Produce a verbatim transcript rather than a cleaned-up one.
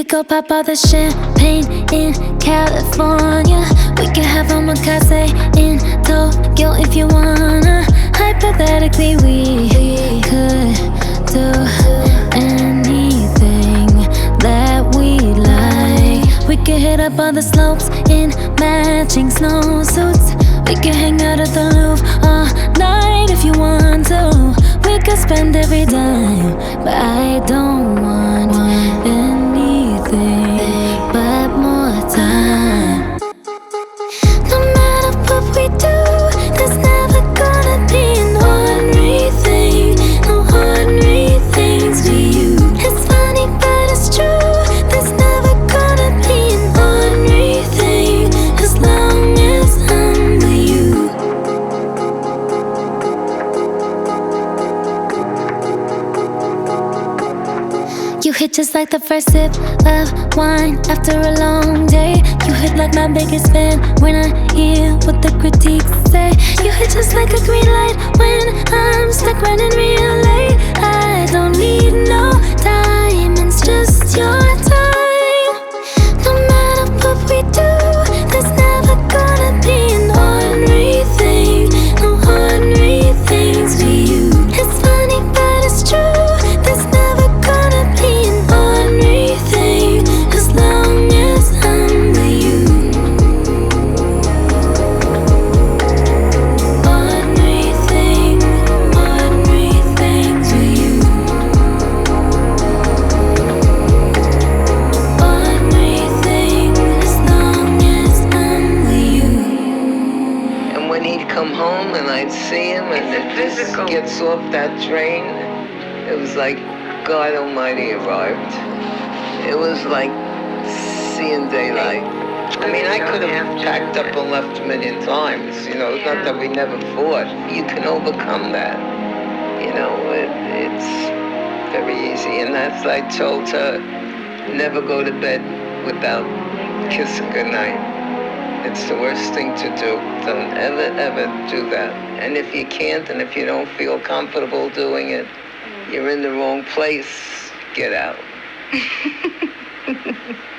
could go pop all the champagne in California. We could have omakase in Tokyo if you wanna. Hypothetically, we could do anything that we like. We could hit up all the slopes in matching snowsuits. We could hang out at the Louvre all night if you want to. We could spend every dime, but I don't want anything but more time. No matter what we do, there's never gonna be an ordinary thing. No ordinary things for you. It's funny but it's true. There's never gonna be an ordinary thing as long as I'm with you. You hit just like the first sip of wine after a long day. You hit like my biggest fan when I hear what the critiques say. You hit just like a green light when I'm stuck running real late. I don't need no diamonds, just your time. No matter what we do, there's never gonna be an ordinary thing. No ordinary things for you. It's funny but it's true. There's never gonna be an ordinary thing as long as I'm with you. Ordinary thing, ordinary things with you. Ordinary thing as long as I'm with you. And when he'd come home and I'd see him and it just gets off that train, it was like God Almighty arrived. It was like seeing daylight. I mean, I could have packed up and left a million times. You know, it's not that we never fought. You can overcome that. You know, it, it's very easy. And that's, I told her, never go to bed without kissing goodnight. It's the worst thing to do. Don't ever, ever do that. And if you can't, and if you don't feel comfortable doing it, you're in the wrong place. Get out.